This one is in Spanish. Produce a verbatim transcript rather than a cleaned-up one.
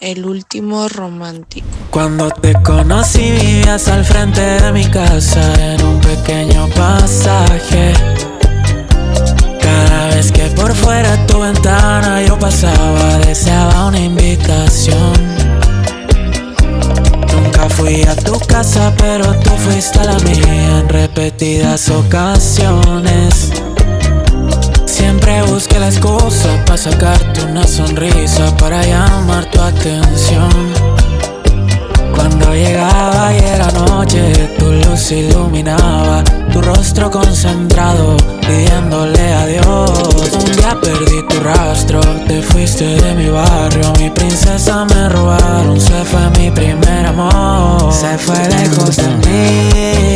El último romántico. Cuando te conocí vivías al frente de mi casa en un pequeño pasaje. Cada vez que por fuera de tu ventana yo pasaba, deseaba una invitación. Nunca fui a tu casa, pero tú fuiste a la mía en repetidas ocasiones. Siempre busqué la excusa para sacarte una sonrisa, para llamar tu atención. Cuando llegaba y era noche, tu luz iluminaba tu rostro concentrado, pidiéndole adiós. Un día perdí tu rastro, te fuiste de mi barrio. Mi princesa me robaron, se fue mi primer amor. Se fue lejos de mí,